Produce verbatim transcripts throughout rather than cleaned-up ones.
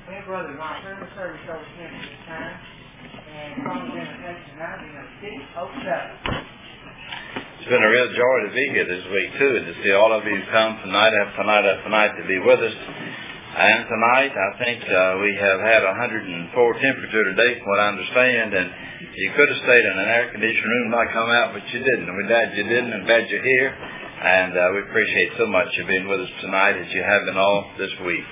Well, Brother Mike, we're going to service over him at this time. And from the invitation now, we're going to six oh seven. It's been a real joy to be here this week, too, and to see all of you come tonight after night after night to be with us. And tonight, I think uh, we have had one hundred four temperature today, from what I understand, and you could have stayed in an air-conditioned room and not come out, but you didn't. We're glad you didn't, and glad you're here, and uh, we appreciate so much you being with us tonight as you have been all this week.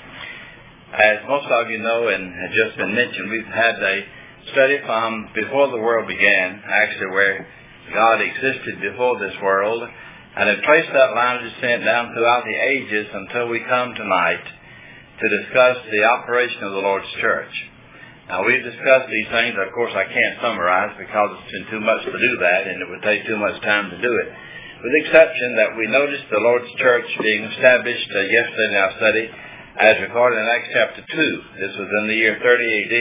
As most of you know, and had just been mentioned, we've had a study from before the world began, actually where God existed before this world, and have traced that line of descent down throughout the ages until we come tonight to discuss the operation of the Lord's church. Now, we've discussed these things. Of course, I can't summarize because it's been too much to do that, and it would take too much time to do it. With the exception that we noticed the Lord's church being established uh, yesterday in our study, as recorded in Acts chapter two. This was in the year thirty A D,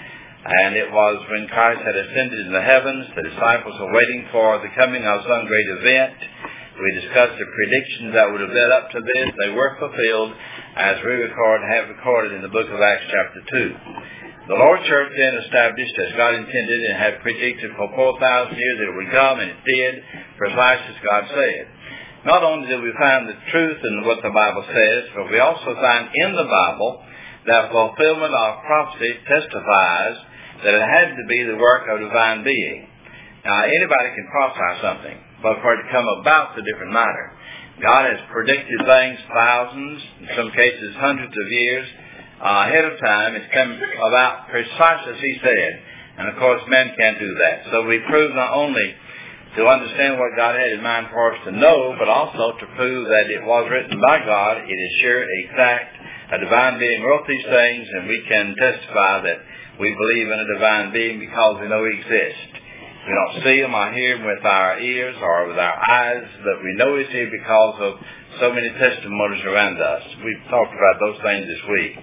and it was when Christ had ascended in the heavens. The disciples were waiting for the coming of some great event. We discussed the predictions that would have led up to this. They were fulfilled, as we record, have recorded in the book of Acts chapter two. The Lord's church then established as God intended and had predicted for four thousand years that it would come, and it did, precisely as God said. Not only do we find the truth in what the Bible says, but we also find in the Bible that fulfillment of prophecy testifies that it had to be the work of divine being. Now, anybody can prophesy something, but for it to come about is a different matter. God has predicted things thousands, in some cases hundreds of years uh, ahead of time. It's come about precisely as He said. And, of course, men can't do that. So we prove not only to understand what God had in mind for us to know, but also to prove that it was written by God. It is sure, exact. A divine being wrote these things, and we can testify that we believe in a divine being because we know He exists. We don't see Him or hear Him with our ears or with our eyes, but we know He's here because of so many testimonies around us. We've talked about those things this week.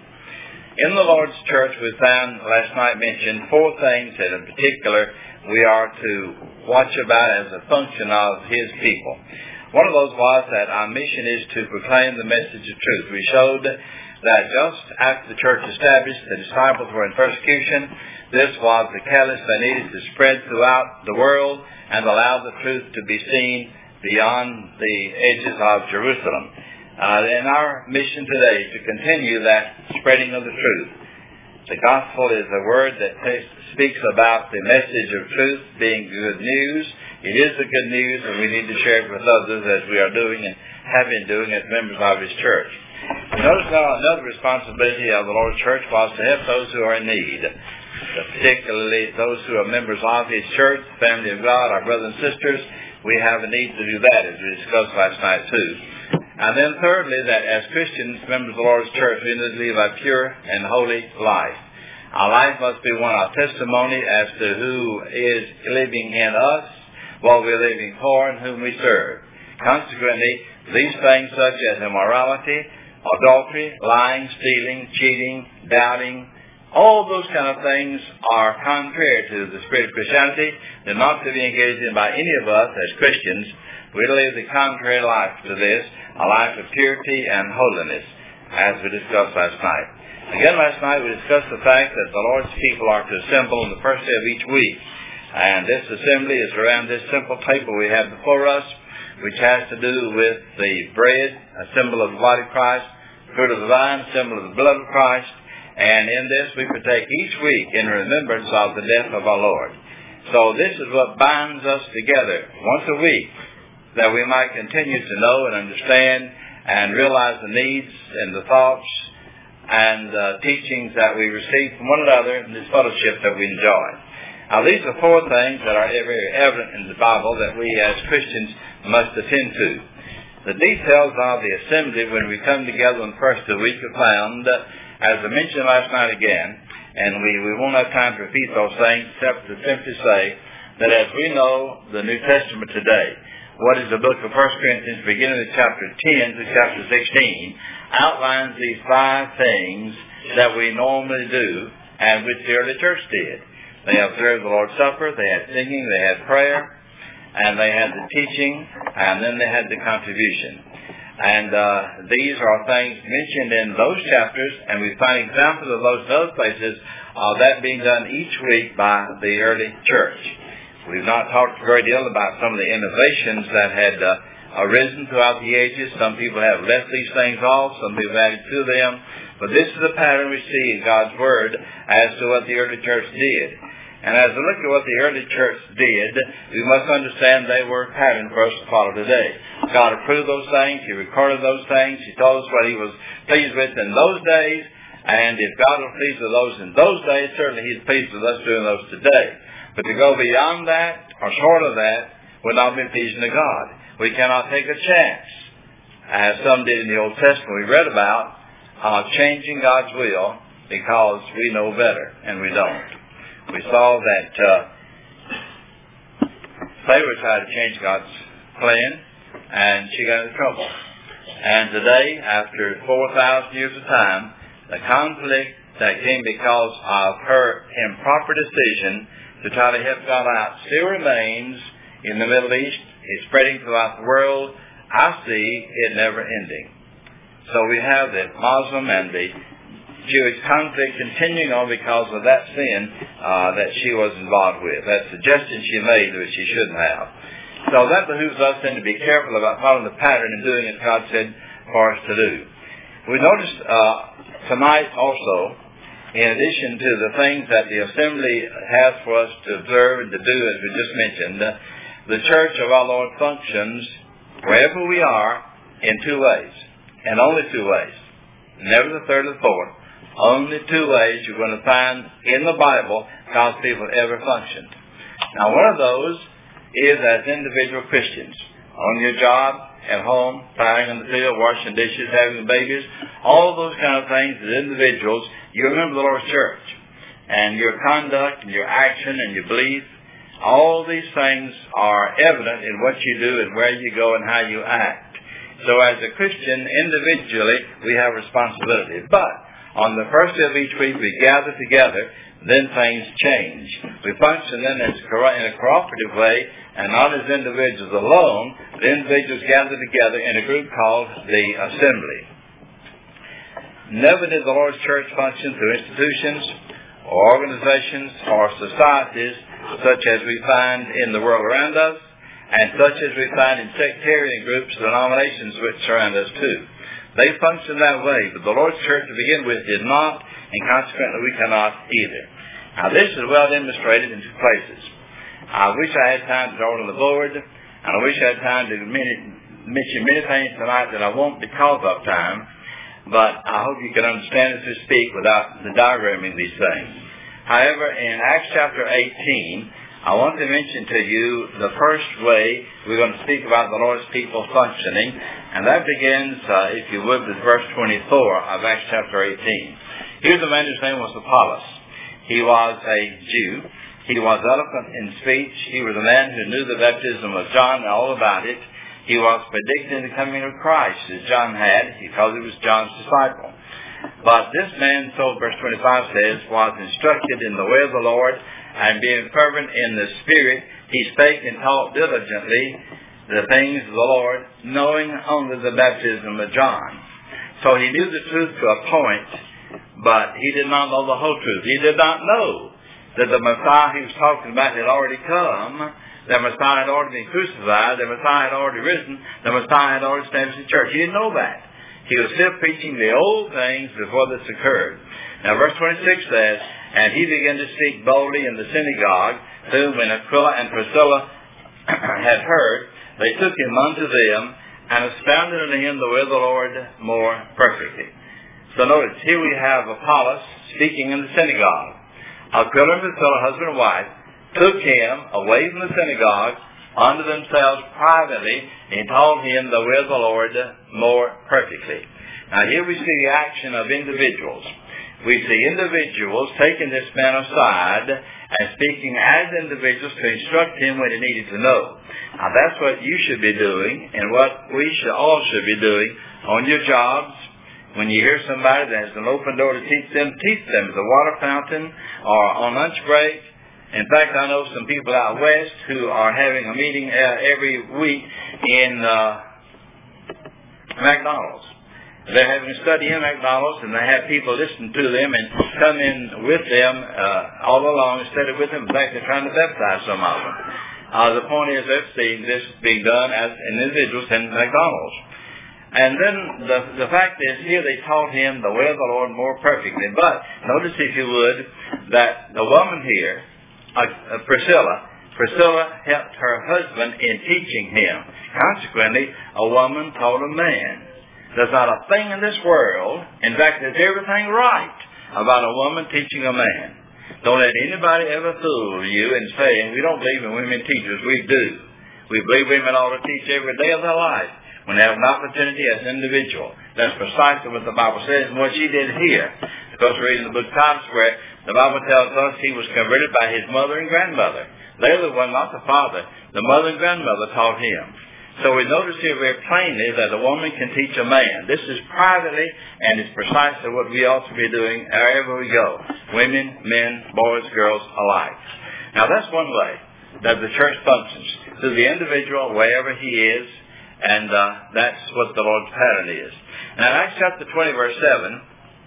In the Lord's church, we found last night mentioned four things that in particular we are to watch about as a function of His people. One of those was that our mission is to proclaim the message of truth. We showed that just after the church established, the disciples were in persecution. This was the catalyst they needed to spread throughout the world and allow the truth to be seen beyond the edges of Jerusalem. Uh, and our mission today is to continue that spreading of the truth. The gospel is a word that t- speaks about the message of truth being good news. It is the good news, and we need to share it with others as we are doing and have been doing as members of His church. Notice now another responsibility of the Lord's church was to help those who are in need, particularly those who are members of His church, the family of God, our brothers and sisters. We have a need to do that, as we discussed last night too. And then thirdly, that as Christians, members of the Lord's church, we need to live a pure and holy life. Our life must be one of testimony as to who is living in us, what we're living for, and whom we serve. Consequently, these things such as immorality, adultery, lying, stealing, cheating, doubting, all those kind of things are contrary to the spirit of Christianity. They're not to be engaged in by any of us as Christians. We live the contrary life to this, a life of purity and holiness, as we discussed last night. Again, last night we discussed the fact that the Lord's people are to assemble on the first day of each week. And this assembly is around this simple table we have before us, which has to do with the bread, a symbol of the body of Christ, fruit of the vine, a symbol of the blood of Christ. And in this we partake each week in remembrance of the death of our Lord. So this is what binds us together once a week, that we might continue to know and understand and realize the needs and the thoughts and uh, teachings that we receive from one another in this fellowship that we enjoy. Now, these are four things that are very evident in the Bible that we as Christians must attend to. The details of the assembly when we come together on the first of the week are found, uh, as I mentioned last night again, and we, we won't have time to repeat those things except to simply say that as we know the New Testament today, what is the book of First Corinthians, beginning of chapter ten to chapter sixteen, outlines these five things that we normally do and which the early church did. They observed the Lord's Supper, they had singing, they had prayer, and they had the teaching, and then they had the contribution. And uh, these are things mentioned in those chapters, and we find examples of those in other places, of that being done each week by the early church. We've not talked a great deal about some of the innovations that had uh, arisen throughout the ages. Some people have left these things off, some people have added to them. But this is the pattern we see in God's Word as to what the early church did. And as we look at what the early church did, we must understand they were a pattern for us to follow today. God approved those things. He recorded those things. He told us what He was pleased with in those days. And if God was pleased with those in those days, certainly He's pleased with us doing those today. But to go beyond that, or short of that, would not be pleasing to God. We cannot take a chance, as some did in the Old Testament we read about, of changing God's will because we know better, and we don't. We saw that uh, Sarah tried to change God's plan, and she got into trouble. And today, after four thousand years of time, the conflict that came because of her improper decision to try to help God out still remains in the Middle East. It's spreading throughout the world. I see it never ending. So we have the Muslim and the Jewish conflict continuing on because of that sin uh, that she was involved with, that suggestion she made that she shouldn't have. So that behooves us then to be careful about following the pattern and doing as God said for us to do. We noticed uh, tonight also, in addition to the things that the assembly has for us to observe and to do, as we just mentioned, uh, the church of our Lord functions wherever we are in two ways, and only two ways, never the third or the fourth. Only two ways you're going to find in the Bible God's people ever functioned. Now, one of those is as individual Christians. On your job, at home, plowing in the field, washing dishes, having babies, all those kind of things as individuals, you remember the Lord's church. And your conduct and your action and your belief, all these things are evident in what you do and where you go and how you act. So as a Christian, individually, we have responsibility. But on the first day of each week, we gather together, then things change. We function then as in a cooperative way, and not as individuals alone. The individuals gather together in a group called the assembly. Never did the Lord's church function through institutions or organizations or societies such as we find in the world around us, and such as we find in sectarian groups, denominations which surround us too. They function that way, but the Lord's church to begin with did not, and consequently we cannot either. Now this is well demonstrated in two places. I wish I had time to draw on the board, and I wish I had time to mention many things tonight that I won't because of time, but I hope you can understand as we speak without the diagramming these things. However, in Acts chapter eighteen, I want to mention to you the first way we're going to speak about the Lord's people functioning, and that begins, uh, if you would, with verse twenty-four of Acts chapter eighteen. Here's a man whose name was Apollos. He was a Jew. He was eloquent in speech. He was a man who knew the baptism of John and all about it. He was predicting the coming of Christ, as John had, because he was John's disciple. But this man, so verse twenty-five says, was instructed in the way of the Lord, and being fervent in the Spirit, he spake and taught diligently the things of the Lord, knowing only the baptism of John. So he knew the truth to a point, but he did not know the whole truth. He did not know that the Messiah he was talking about had already come, the Messiah had already been crucified, the Messiah had already risen, the Messiah had already established the church. He didn't know that. He was still preaching the old things before this occurred. Now verse twenty-six says, and he began to speak boldly in the synagogue, whom when Aquila and Priscilla had heard, they took him unto them, and expounded unto him the way of the Lord more perfectly. So notice, here we have Apollos speaking in the synagogue. Aquila and Priscilla, husband and wife, took him away from the synagogue unto themselves privately, and taught him the way of the Lord more perfectly. Now here we see the action of individuals. We see individuals taking this man aside and speaking as individuals to instruct him what he needed to know. Now that's what you should be doing, and what we should all should be doing on your jobs. When you hear somebody that has an open door to teach them, teach them at the water fountain or on lunch break. In fact, I know some people out west who are having a meeting uh, every week in uh, McDonald's. They're having a study in McDonald's, and they have people listen to them and come in with them uh, all along and study with them. In fact, they're trying to baptize some of them. Uh, the point is they're seeing this being done as individuals in McDonald's. And then the the fact is here they taught him the way of the Lord more perfectly. But notice, if you would, that the woman here, uh, uh, Priscilla, Priscilla helped her husband in teaching him. Consequently, a woman taught a man. There's not a thing in this world, in fact, there's everything right about a woman teaching a man. Don't let anybody ever fool you in saying we don't believe in women teachers. We do. We believe women ought to teach every day of their life when they have an opportunity as an individual. That's precisely what the Bible says and what she did here. Because we're reading the book of Titus where the Bible tells us he was converted by his mother and grandmother. They're the one, not the father. The mother and grandmother taught him. So we notice here very plainly that a woman can teach a man. This is privately, and it's precisely what we ought to be doing wherever we go. Women, men, boys, girls alike. Now that's one way that the church functions. Through the individual, wherever he is, and uh, that's what the Lord's pattern is. Now in Acts chapter twenty, verse seven,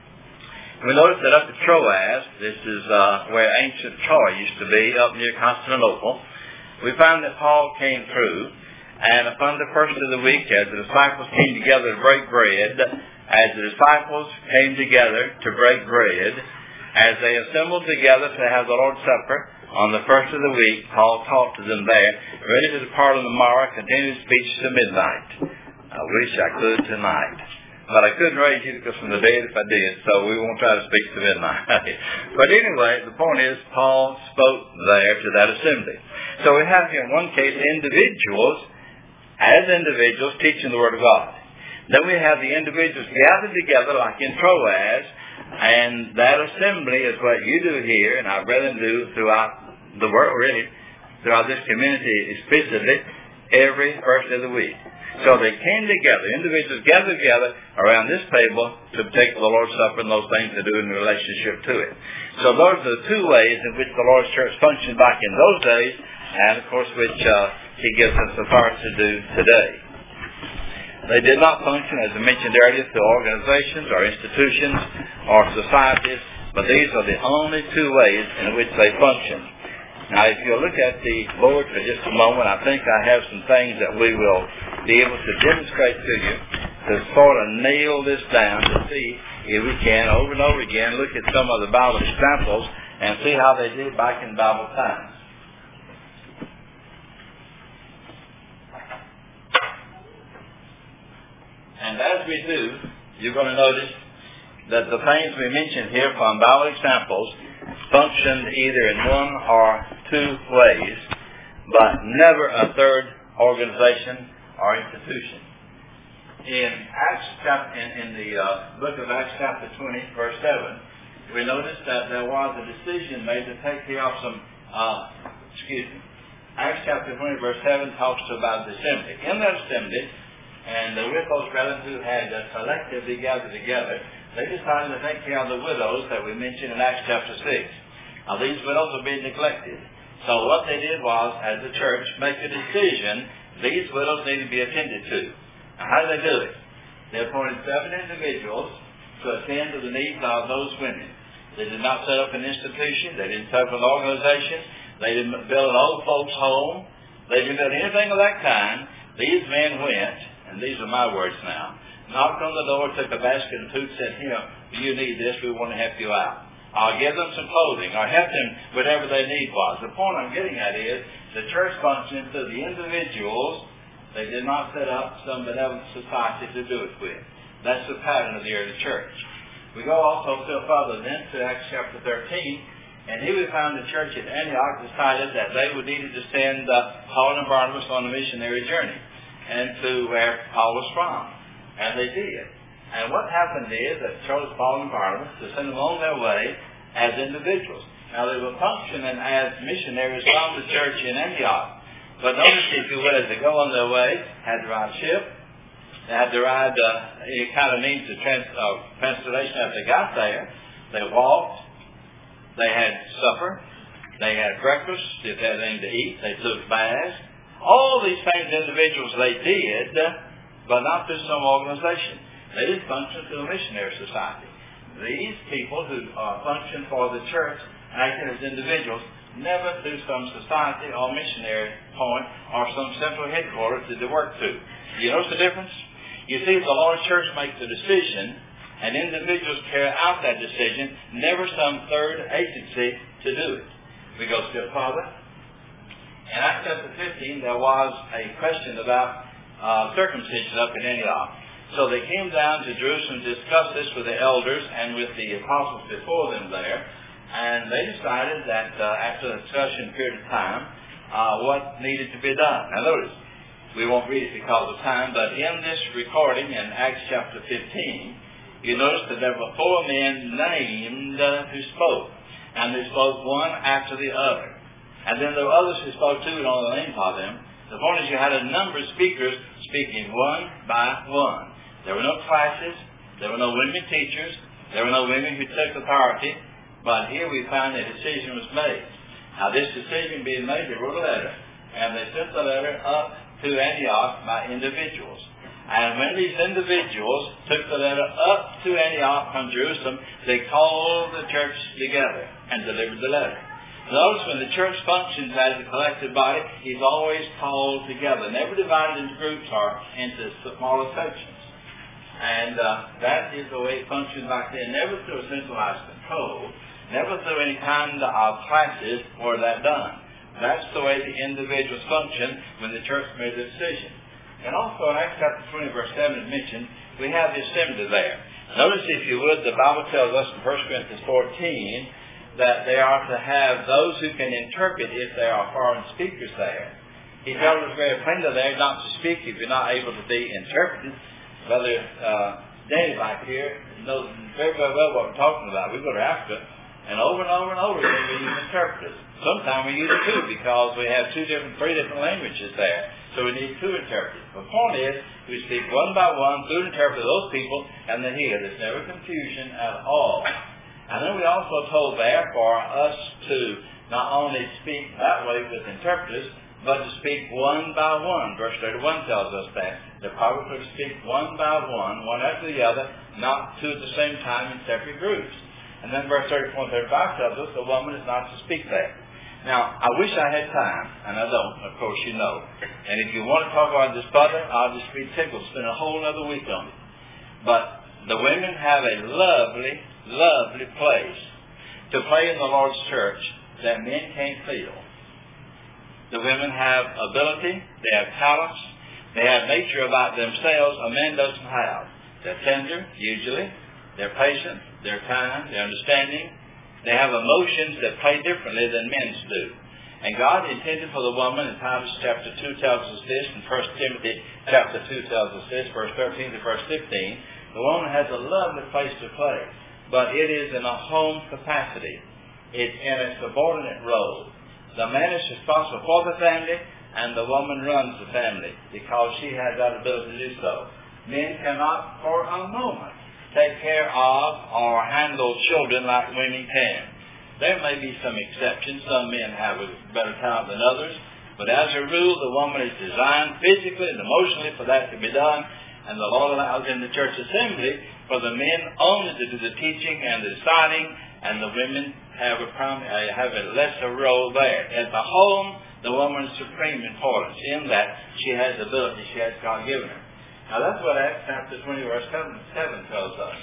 we notice that up at Troas, this is uh, where ancient Troy used to be, up near Constantinople, we find that Paul came through. And upon the first of the week, as the disciples came together to break bread, as the disciples came together to break bread, as they assembled together to have the Lord's Supper on the first of the week, Paul taught to them there, ready to depart on the morrow, continued speech to midnight. I wish I could tonight. But I couldn't raise you because from the dead if I did, so we won't try to speak to midnight. But anyway, the point is, Paul spoke there to that assembly. So we have here in one case individuals as individuals teaching the Word of God. Then we have the individuals gathered together like in Troas, and that assembly is what you do here, and I'd rather do throughout the world, really, throughout this community explicitly, every first of the week. So they came together, individuals gathered together around this table to take the Lord's Supper and those things to do in relationship to it. So those are the two ways in which the Lord's church functioned back in those days, and of course which uh, he gives us authority to do today. They did not function, as I mentioned earlier, through organizations or institutions or societies, but these are the only two ways in which they function. Now, if you'll look at the board for just a moment, I think I have some things that we will be able to demonstrate to you to sort of nail this down to see if we can, over and over again, look at some of the Bible examples and see how they did back in Bible times. And as we do, you're going to notice that the things we mentioned here from Bible examples functioned either in one or two ways, but never a third organization or institution. In Acts chapter, in, in the uh, book of Acts chapter twenty, verse seven, we notice that there was a decision made to take care of some, uh, excuse me, Acts chapter twenty, verse seven talks about the assembly. In that assembly, and uh, with those brethren who had uh, collectively gathered together, they decided to take care of the widows that we mentioned in Acts chapter six. Now, these widows are being neglected. So what they did was, as a church, make a decision, these widows need to be attended to. Now, how did they do it? They appointed seven individuals to attend to the needs of those women. They did not set up an institution. They didn't set up an organization. They didn't build an old folks' home. They didn't build anything of that kind. These men went, and these are my words now, knocked on the door, took a basket of food, said, here, you need this, we want to help you out. I'll give them some clothing, or help them whatever their need was. The point I'm getting at is, the church functioned through the individuals. They did not set up some benevolent society to do it with. That's the pattern of the early church. We go also still further then to Acts chapter thirteen, and here we found the church at Antioch decided that they would needed to send uh, Paul and Barnabas on a missionary journey, and to where Paul was from. And they did. And what happened is that chose Paul and Barnabas to send them on their way as individuals. Now they were functioning as missionaries from the church in Antioch. But notice, if you will, as they go on their way, had to ride ship, they had to ride uh, any kind of means of trans- uh, transportation as they got there. They walked, they had supper, they had breakfast, if they had anything to eat, they took baths. All these things individuals they did but not through some organization. They didn't function through a missionary society. These people who uh, function for the church, acting as individuals, never through some society or missionary point or some central headquarters did they work to. You notice the difference? You see, the Lord's church makes the decision, and individuals carry out that decision, never some third agency to do it. We go still farther. In Acts chapter fifteen, there was a question about uh, circumcision up in Antioch. So they came down to Jerusalem to discuss this with the elders and with the apostles before them there, and they decided that uh, after a discussion period of time, uh, what needed to be done. Now notice, we won't read it because of time, but in this recording in Acts chapter fifteen, you notice that there were four men named uh, who spoke. And they spoke one after the other. And then there were others who spoke too, and all the names of them. The point is you had a number of speakers speaking one by one. There were no classes. There were no women teachers. There were no women who took authority. But here we find a decision was made. Now this decision being made, they wrote a letter. And they sent the letter up to Antioch by individuals. And when these individuals took the letter up to Antioch from Jerusalem, they called the church together and delivered the letter. Notice when the church functions as a collective body, it's always called together, never divided into groups or into smaller sections. And uh, that is the way it functioned back then, never through a centralized control, never through any kind of classes were that done. That's the way the individuals function when the church made the decision. And also in Acts chapter twenty, verse seven, it mentioned, we have the assembly there. Notice, if you would, the Bible tells us in First Corinthians fourteen that they are to have those who can interpret if there are foreign speakers there. He tells us very plainly there not to speak if you're not able to be interpreted. Brother uh, Danny back here knows very, very well what we're talking about. We go to Africa, and over and over and over again we use interpreters. Sometimes we use two because we have two different, three different languages there. So we need two interpreters. The point is, we speak one by one through an interpreter, those people, and they hear. There's never confusion at all. And then we also told there for us to not only speak that way with interpreters, but to speak one by one. Verse thirty-one tells us that. They're probably to speak one by one, one after the other, not two at the same time in separate groups. And then verse thirty-four and thirty-five tells us the woman is not to speak there. Now, I wish I had time, and I don't, of course you know. And if you want to talk about this further, I'll just be tickled, spend a whole other week on it. But the women have a lovely, lovely place to play in the Lord's church that men can't feel. The women have ability, they have talents, they have nature about themselves a man doesn't have. They're tender, usually. They're patient, they're kind, they're understanding. They have emotions that play differently than men's do. And God intended for the woman, in Titus chapter two tells us this, and First Timothy chapter two tells us this, verse thirteen to verse fifteen, the woman has a lovely place to play, but it is in a home capacity. It's in a subordinate role. The man is responsible for the family, and the woman runs the family, because she has that ability to do so. Men cannot, for a moment, take care of or handle children like women can. There may be some exceptions. Some men have a better talent than others. But as a rule, the woman is designed physically and emotionally for that to be done. And the Lord allows in the church assembly for the men only to do the teaching and the deciding, and the women have a, prom- uh, have a lesser role there. At the home, the woman is supreme importance in that she has ability, she has God given her. Now that's what Acts chapter twenty, verse seven tells us.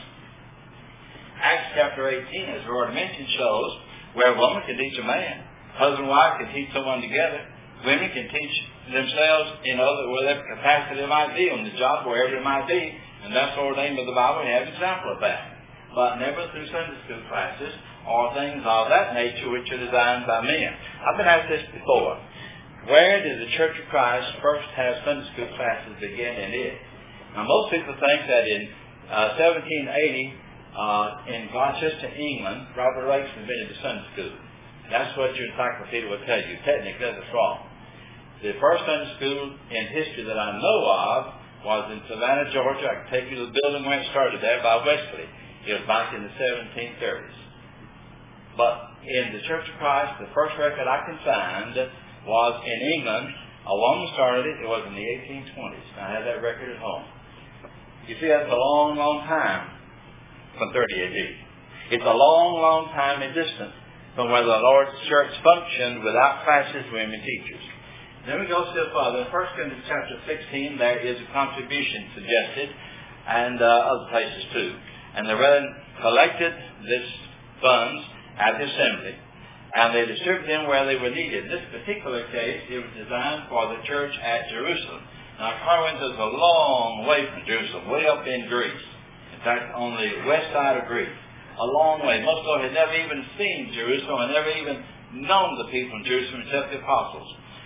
Acts chapter eighteen, as we already mentioned, shows where a woman can teach a man. Husband and wife can teach someone together. Women can teach themselves in other, whatever capacity it might be, on the job, wherever it might be. And that's ordained by the Bible. We have an example of that. But never through Sunday school classes or things of that nature which are designed by men. I've been asked this before. Where did the Church of Christ first have Sunday school classes begin in it? Now, most people think that in uh, seventeen eighty, uh, in Gloucester, England, Robert Raikes invented the Sunday school. That's what your encyclopedia will tell you. Technically, that's wrong. The first Sunday school in history that I know of was in Savannah, Georgia. I can take you to the building where it started there by Wesley. It was back in the seventeen thirties. But in the Church of Christ, the first record I can find was in England Along started it, it was in the eighteen twenties. I have that record at home. You see, that's a long, long time from thirty A D. It's a long, long time in distance from where the Lord's church functioned without classes, women teachers. Then we go still further. In First Corinthians chapter sixteen, there is a contribution suggested, and uh, other places too. And the brethren collected this funds at the assembly, and they distributed them where they were needed. In this particular case, it was designed for the church at Jerusalem. Now, Corinth is a long way from Jerusalem, way up in Greece. In fact, on the west side of Greece. A long way. Most of them had never even seen Jerusalem and never even known the people in Jerusalem except the apostles.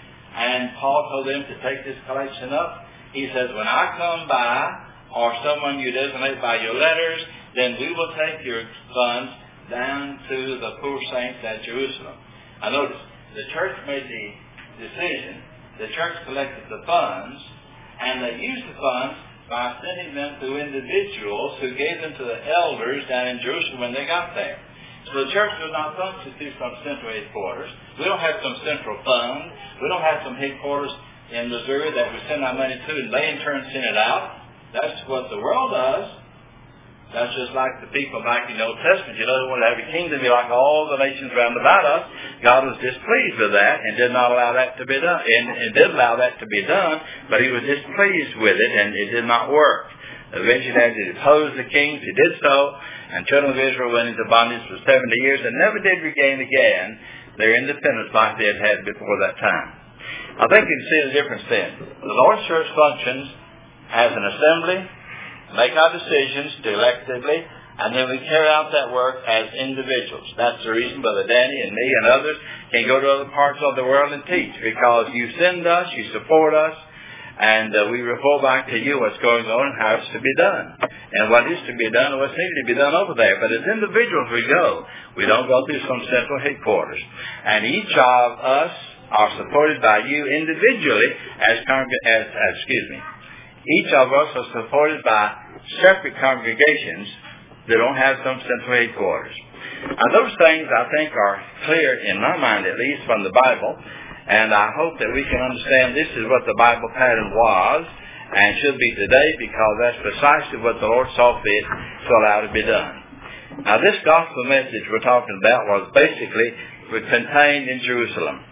And Paul told them to take this collection up. He says, when I come by, or someone you designate by your letters, then we will take your funds down to the poor saints at Jerusalem. Now notice, the church made the decision. The church collected the funds, and they used the funds by sending them to individuals who gave them to the elders down in Jerusalem when they got there. So the church does not function through some central headquarters. We don't have some central fund. We don't have some headquarters in Missouri that we send our money to and they in turn send it out. That's what the world does. That's just like the people back in the Old Testament. You know, they wanted to have a kingdom be like all the nations round about us. God was displeased with that and did not allow that to be done. And, and did allow that to be done, but he was displeased with it, and it did not work. Eventually, as he deposed the kings, he did so, and children of Israel went into bondage for seventy years and never did regain again their independence like they had had before that time. I think you can see the difference then. The Lord's church functions as an assembly, make our decisions collectively, and then we carry out that work as individuals. That's the reason Brother Danny and me and others can go to other parts of the world and teach, because you send us, you support us, and uh, we report back to you what's going on and how it's to be done, and what is to be done and what's needed to be done over there. But as individuals we go. We don't go through some central headquarters. And each of us are supported by you individually as, congreg- as, as excuse me, each of us are supported by separate congregations that don't have some central headquarters. Now, those things, I think, are clear in my mind, at least from the Bible, and I hope that we can understand this is what the Bible pattern was and should be today, because that's precisely what the Lord saw fit to allow to be done. Now, this gospel message we're talking about was basically contained in Jerusalem.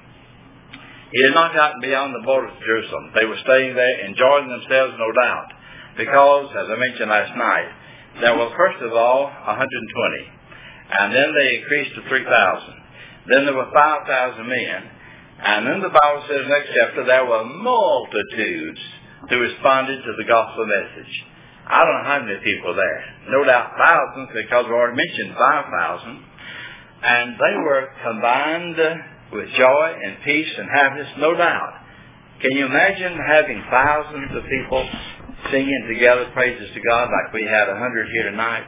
He had not gotten beyond the borders of Jerusalem. They were staying there, enjoying themselves, no doubt. Because, as I mentioned last night, there were first of all one hundred twenty. And then they increased to three thousand. Then there were five thousand men. And then the Bible says in the next chapter, there were multitudes who responded to the gospel message. I don't know how many people there. No doubt thousands, because we already mentioned five thousand. And they were combined with joy and peace and happiness, no doubt. Can you imagine having thousands of people singing together praises to God like we had a hundred here tonight?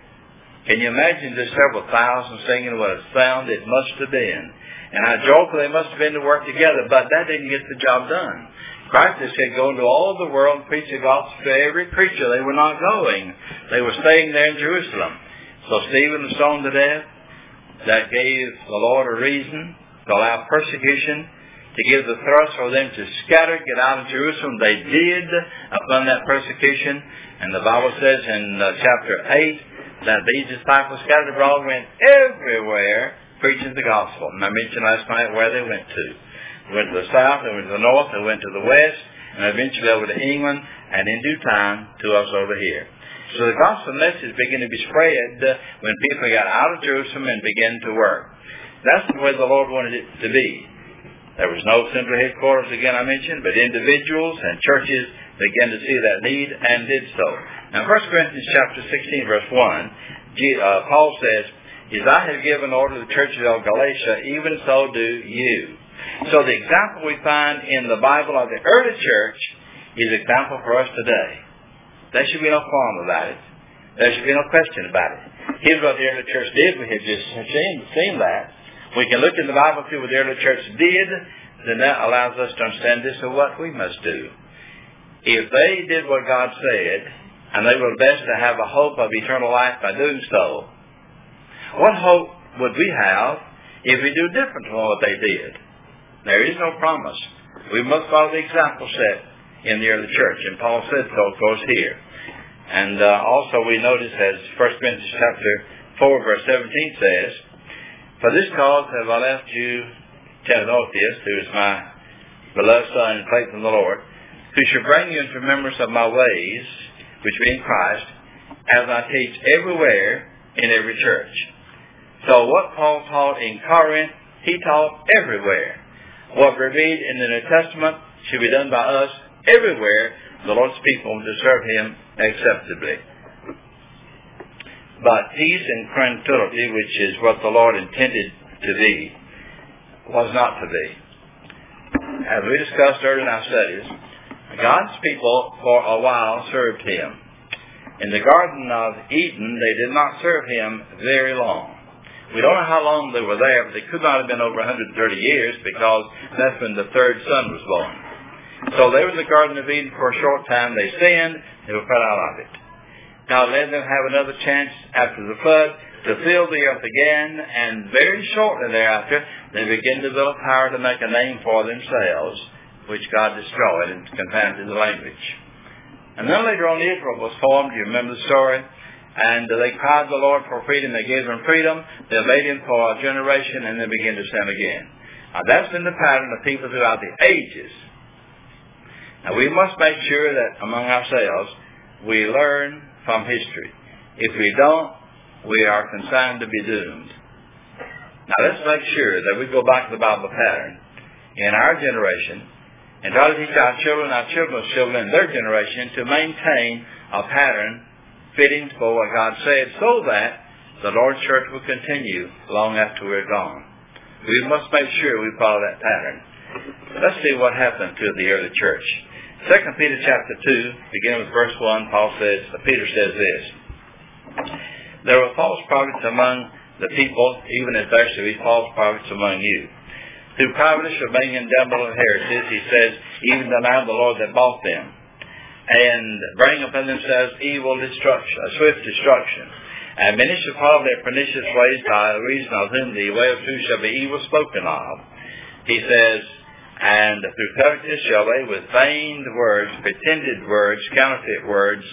Can you imagine just several thousand singing what a sound it must have been? And how joyful they must have been to work together, but that didn't get the job done. Christ has said, go into all the world and preach the gospel to every creature. They were not going. They were staying there in Jerusalem. So Stephen was stoned to death. That gave the Lord a reason to allow persecution, to give the thrust for them to scatter, get out of Jerusalem. They did upon that persecution. And the Bible says in uh, chapter eight that these disciples scattered abroad, went everywhere preaching the gospel. And I mentioned last night where they went to. They went to the south, they went to the north, they went to the west, and eventually over to England, and in due time to us over here. So the gospel message began to be spread uh, when people got out of Jerusalem and began to work. That's the way the Lord wanted it to be. There was no central headquarters, again, I mentioned, but individuals and churches began to see that need and did so. Now, First Corinthians chapter sixteen, verse one, uh, Paul says, as I have given order to the churches of Galatia, even so do you. So the example we find in the Bible of the early church is example for us today. There should be no qualm about it. There should be no question about it. Here's what the early church did. We have just seen, seen that. We can look in the Bible, see what the early church did, then that allows us to understand this is what we must do. If they did what God said, and they were best to have a hope of eternal life by doing so, what hope would we have if we do different from what they did? There is no promise We must follow the example set in the early church. And Paul said so, of course, here. And uh, also we notice, as First Corinthians chapter four, verse seventeen says, "For this cause have I left you Timotheus, who is my beloved son and faithful in the Lord, who shall bring you into remembrance of my ways, which be in Christ, as I teach everywhere in every church." So what Paul taught in Corinth, he taught everywhere. What we read in the New Testament should be done by us everywhere, the Lord's people, to serve Him acceptably. But peace and tranquility, which is what the Lord intended to be, was not to be. As we discussed earlier in our studies, God's people for a while served Him. In the Garden of Eden, they did not serve Him very long. We don't know how long they were there, but they could not have been over one hundred thirty years, because that's when the third son was born. So they were in the Garden of Eden for a short time. They sinned. They were put out of it. God let them have another chance after the flood to fill the earth again, and very shortly thereafter, they began to build a tower to make a name for themselves, which God destroyed and confounded the language. And then later on, Israel was formed. You remember the story? And they cried to the Lord for freedom. They gave Him freedom. They obeyed Him for a generation, and they began to sin again. Now, that's been the pattern of people throughout the ages. Now, we must make sure that among ourselves we learn from history. If we don't, we are consigned to be doomed. Now, let's make sure that we go back to the Bible pattern in our generation and try to teach our children, our children's children, and their generation to maintain a pattern fitting for what God said, so that the Lord's church will continue long after we're gone. We must make sure we follow that pattern. Let's see what happened to the early church. Second Peter chapter two, beginning with verse one, Paul says, Peter says this: "There were false prophets among the people, even as there shall be false prophets among you, who privately shall bring in damnable heresies," he says, "even deny the Lord that bought them, and bring upon themselves evil destruction, a swift destruction. And many shall follow their pernicious ways, by reason of whom the way of truth shall be evil spoken of." He says, "And through covetousness shall they with feigned words, pretended words, counterfeit words,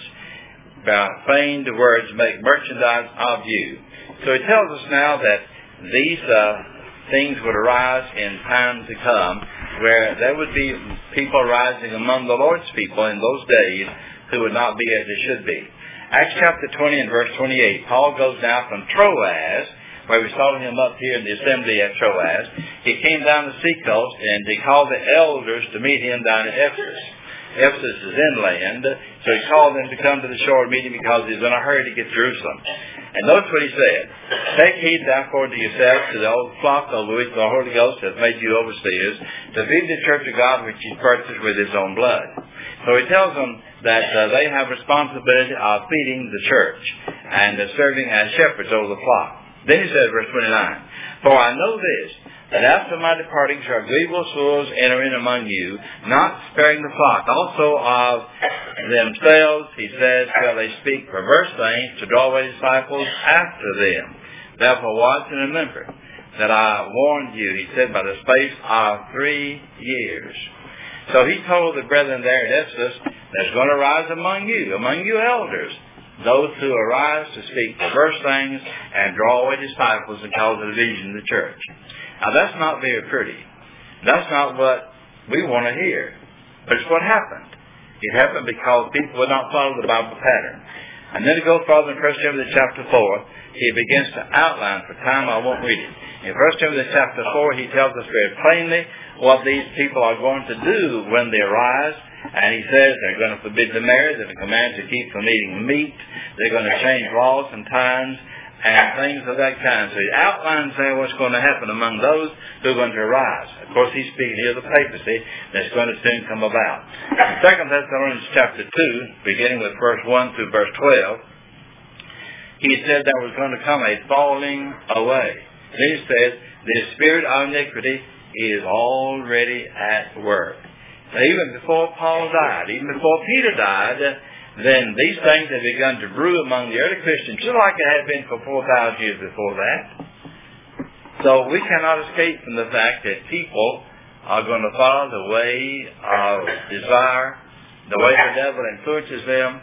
by feigned words make merchandise of you." So he tells us now that these uh, things would arise in time to come, where there would be people rising among the Lord's people in those days who would not be as they should be. Acts chapter twenty and verse twenty-eight, Paul goes now from Troas, where we saw him up here in the assembly at Troas. He came down the seacoast, and he called the elders to meet him down at Ephesus. Ephesus is inland, so he called them to come to the shore meeting because he was in a hurry to get to Jerusalem. And notice what he said: "Take heed therefore to yourselves, to the old flock of which the Holy Ghost hath made you overseers, to feed the church of God which he purchased with his own blood." So he tells them that uh, they have responsibility of feeding the church and uh, serving as shepherds over the flock. Then he says, verse twenty-nine, "For I know this, that after my departing shall grievous fools enter in among you, not sparing the flock. Also of themselves," he says, "shall they speak perverse things to draw away disciples after them. Therefore watch and remember that I warned you," he said, "by the space of three years." So he told the brethren there at Ephesus, there's going to rise among you, among you elders, those who arise to speak perverse things and draw away disciples and cause a division in the church. Now, that's not very pretty. That's not what we want to hear. But it's what happened. It happened because people would not follow the Bible pattern. And then to go further in First Timothy chapter four, he begins to outline. For time, I won't read it. In First Timothy chapter four, he tells us very plainly what these people are going to do when they arise. And he says they're going to forbid the marriage, they're going to command to keep from eating meat, they're going to change laws and times, and things of that kind. So he outlines there what's going to happen among those who are going to arise. Of course, he's speaking here of the papacy that's going to soon come about. In Second Thessalonians chapter two, beginning with verse one through verse twelve, he said there was going to come a falling away. Then he says, "The spirit of iniquity is already at work." Now, even before Paul died, even before Peter died, then these things had begun to brew among the early Christians, just like it had been for four thousand years before that. So we cannot escape from the fact that people are going to follow the way of desire, the way the devil influences them,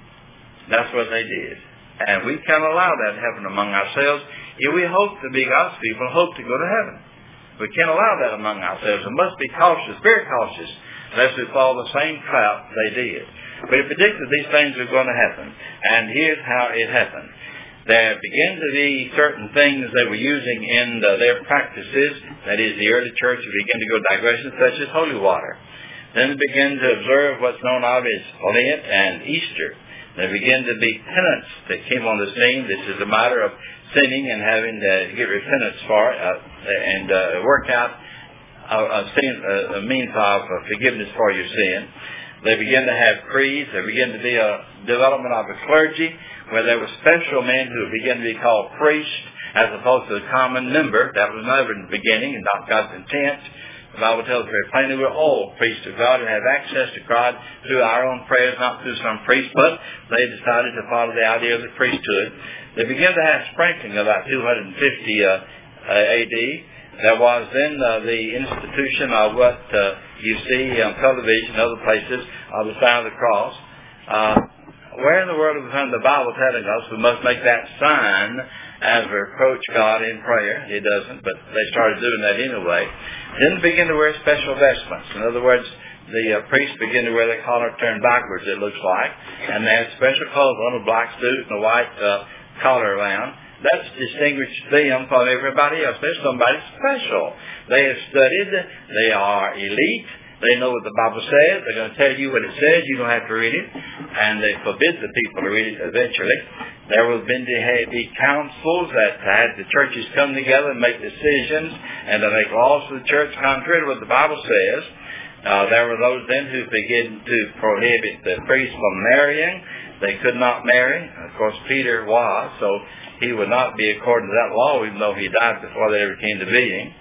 that's what they did. And we can't allow that to happen among ourselves if we hope to be God's people, hope to go to heaven. We can't allow that among ourselves. We must be cautious, very cautious, lest we fall the same trap they did. But it predicted these things were going to happen. And here's how it happened. There began to be certain things they were using in the, their practices. That is, the early church began to go digressions, such as holy water. Then they began to observe what's known of as Lent and Easter. There began to be penance that came on the scene. This is a matter of sinning and having to get repentance for it uh, and uh, work out a, a, sin, a, a means of uh, forgiveness for your sin. They began to have creeds. There began to be a development of a clergy where there were special men who began to be called priests as opposed to the common member. That was never in the beginning and not God's intent. The Bible tells us very plainly we're all priests of God and have access to God through our own prayers, not through some priest, but they decided to follow the idea of the priesthood. They began to have sprinkling about two hundred fifty uh, uh, A D. There was then uh, the institution of what uh, you see on television and other places of the sign of the cross. Uh, where in the world have we found the Bible telling us we must make that sign as we approach God in prayer? It doesn't, but they started doing that anyway. Then they begin to wear special vestments. In other words, the uh, priests begin to wear their collar turned backwards, it looks like, and they have special clothes on, a black suit and a white uh, collar around. That's distinguished them from everybody else. They're somebody special. They have studied. They are elite. They know what the Bible says. They're going to tell you what it says. You don't have to read it. And they forbid the people to read it eventually. There will been to be councils that had the churches come together and make decisions and to make laws for the church contrary to what the Bible says. Uh, there were those then who began to prohibit the priests from marrying. They could not marry. Of course, Peter was, so he would not be according to that law, even though he died before they ever came to being.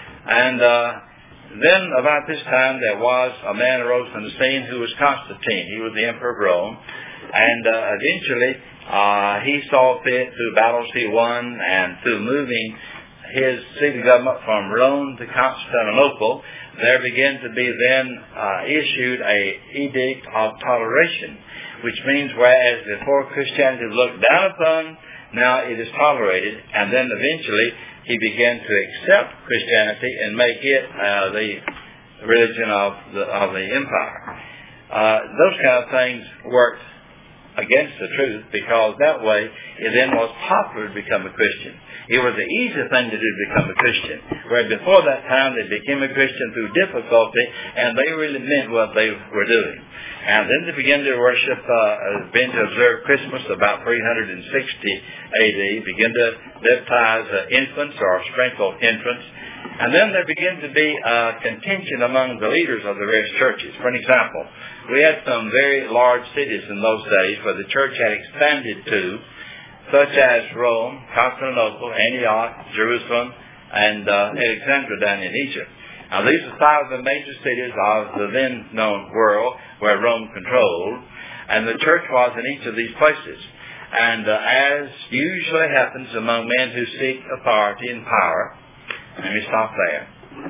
And uh, then about this time there was a man arose from the scene who was Constantine. He was the emperor of Rome. And uh, eventually uh, he saw fit through battles he won and through moving his city government from Rome to Constantinople, there began to be then uh, issued a edict of toleration, which means whereas before Christianity was looked down upon, now it is tolerated, and then eventually he began to accept Christianity and make it uh, the religion of the, of the empire. Uh, those kind of things worked against the truth, because that way it then was popular to become a Christian. It was the easy thing to do to become a Christian, where before that time they became a Christian through difficulty, and they really meant what they were doing. And then they began to worship, uh, began to observe Christmas about three hundred sixty A D, began to baptize uh, infants or sprinkle infants. And then there began to be uh, contention among the leaders of the various churches. For an example, we had some very large cities in those days where the church had expanded to, such as Rome, Constantinople, Antioch, Jerusalem, and uh, Alexandria down in Egypt. Now, these are five of the major cities of the then-known world where Rome controlled, and the church was in each of these places. And uh, as usually happens among men who seek authority and power, let me stop there.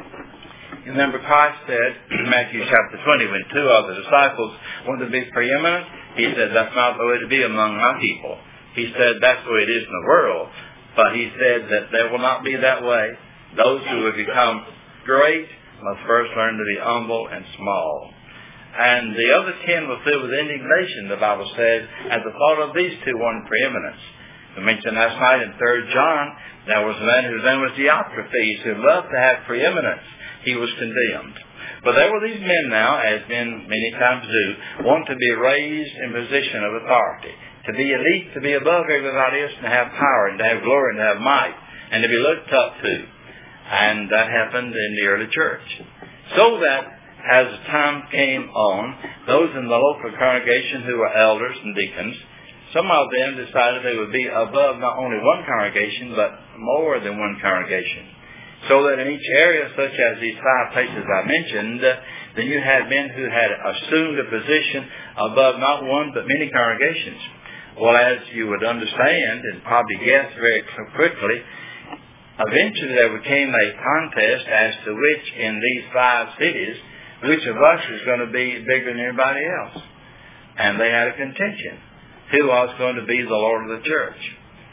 You remember Christ said in Matthew chapter twenty, when two of the disciples wanted to be preeminent, he said, that's not the way to be among my people. He said, that's the way it is in the world. But he said that there will not be that way. Those who will become great must first learn to be humble and small. And the other ten were filled with indignation, the Bible says, at the thought of these two wanting preeminence. We mentioned last night in Third John, there was a man whose name was Diotrephes, who loved to have preeminence. He was condemned. But there were these men now, as men many times do, want to be raised in position of authority, to be elite, to be above everybody else, and to have power, and to have glory, and to have might, and to be looked up to. And that happened in the early church. So that as time came on, those in the local congregation who were elders and deacons, some of them decided they would be above not only one congregation, but more than one congregation. So that in each area, such as these five places I mentioned, uh, then you had men who had assumed a position above not one, but many congregations. Well, as you would understand and probably guess very quickly, eventually there became a contest as to which in these five cities, which of us is going to be bigger than everybody else. And they had a contention. Who was going to be the Lord of the church?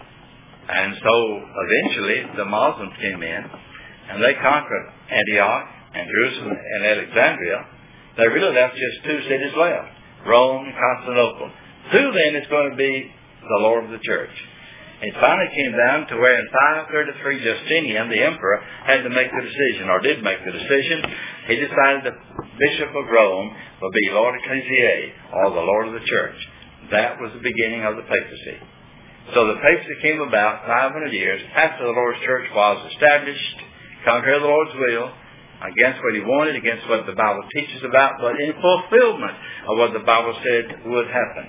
And so eventually the Muslims came in and they conquered Antioch and Jerusalem and Alexandria. They really left just two cities left, Rome and Constantinople. Who then is going to be the Lord of the church? It finally came down to where in five thirty-three Justinian, the emperor, had to make the decision, or did make the decision. He decided the Bishop of Rome would be Lord Ecclesiae, or the Lord of the church. That was the beginning of the papacy. So the papacy came about five hundred years after the Lord's church was established, contrary to the Lord's will, against what he wanted, against what the Bible teaches about, but in fulfillment of what the Bible said would happen.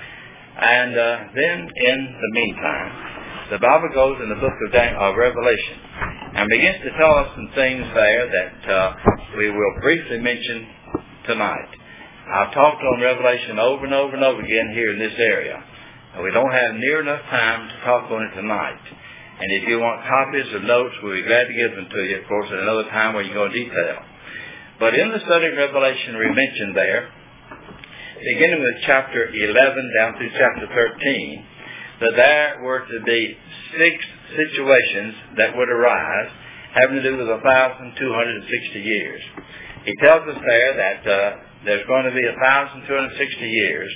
And uh, then, in the meantime, the Bible goes in the book of, Dan- of Revelation and begins to tell us some things there that uh, we will briefly mention tonight. I've talked on Revelation over and over and over again here in this area. We don't have near enough time to talk on it tonight. And if you want copies of notes, we'll be glad to give them to you, of course, at another time where you go in detail. But in the study of Revelation, we mentioned there, beginning with chapter eleven down through chapter thirteen, that there were to be six situations that would arise having to do with one thousand two hundred sixty years. He tells us there that uh, there's going to be one thousand two hundred sixty years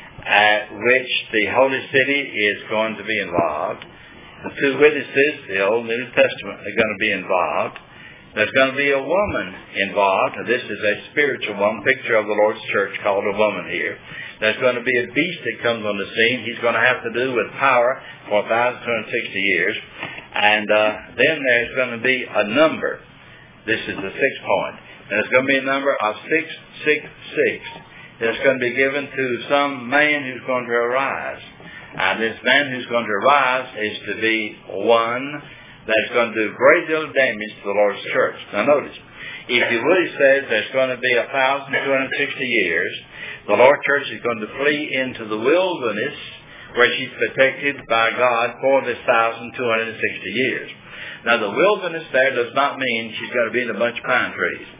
at which the Holy City is going to be involved. The two witnesses, the Old and New Testament, are going to be involved. There's going to be a woman involved. This is a spiritual one, picture of the Lord's church called a woman here. There's going to be a beast that comes on the scene. He's going to have to do with power for one thousand two hundred sixty years. And uh, then there's going to be a number. This is the sixth point. And there's going to be a number of six six six that's going to be given to some man who's going to arise. And this man who's going to arise is to be one that's going to do a great deal of damage to the Lord's church. Now notice, if you would, he says there's going to be one thousand two hundred sixty years, the Lord's church is going to flee into the wilderness where she's protected by God for this one thousand two hundred sixty years. Now the wilderness there does not mean she's going to be in a bunch of pine trees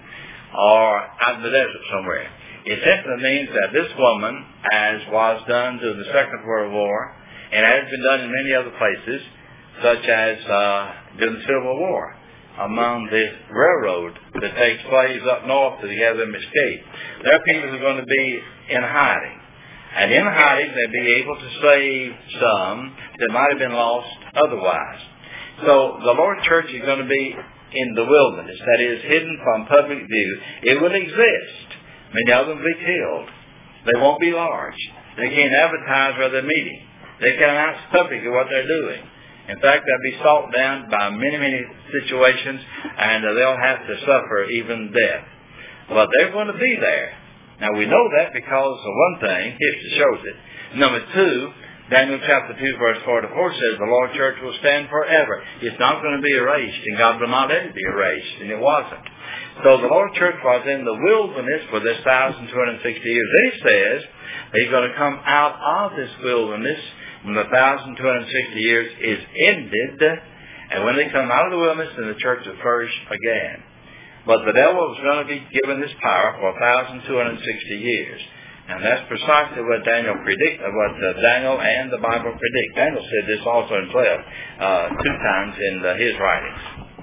or out in the desert somewhere. It simply means that this woman, as was done during the Second World War, and has been done in many other places, such as uh, during the Civil War, among the railroad that takes slaves up north to have them escape. There are people who are going to be in hiding. And in hiding, they'll be able to save some that might have been lost otherwise. So the Lord's church is going to be in the wilderness, that is, hidden from public view. It will exist. Many of them will be killed. They won't be large. They can't advertise where they're meeting. They can't announce publicly what they're doing. In fact, they'll be sought down by many, many situations, and they'll have to suffer even death. But they're going to be there. Now, we know that because of one thing, history shows it. Number two, Daniel chapter two, verse forty-four says the Lord church will stand forever. It's not going to be erased, and God will not let it be erased, and it wasn't. So the Lord church was in the wilderness for this one thousand two hundred sixty years. Then he says he's going to come out of this wilderness when the one thousand two hundred sixty years is ended, and when they come out of the wilderness, then the church will flourish again. But the devil is going to be given this power for one thousand two hundred sixty years. And that's precisely what Daniel predict, what uh, Daniel and the Bible predict. Daniel said this also himself uh, two times in the, his writings.